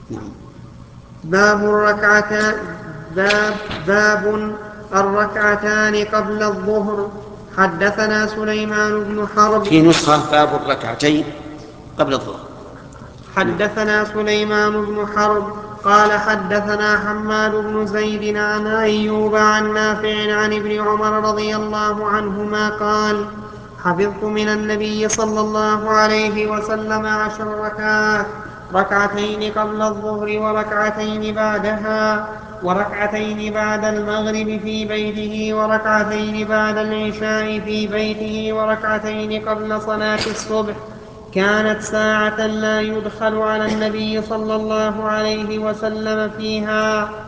نعم. باب الركعتان باب باب الركعتان قبل الظهر. حدثنا سليمان بن حرب. في نسخة باب الركعتين قبل الظهر. نعم. حدثنا سليمان بن حرب قال حدثنا حماد بن زيد عن أيوب عن نافع عن ابن عمر رضي الله عنهما قال حفظت من النبي صلى الله عليه وسلم 10 ركعات، ركعتين قبل الظهر وركعتين بعدها، وركعتين بعد المغرب في بيته، وركعتين بعد العشاء في بيته، وركعتين قبل صلاة الصبح. كانت ساعة لا يدخل على النبي صلى الله عليه وسلم فيها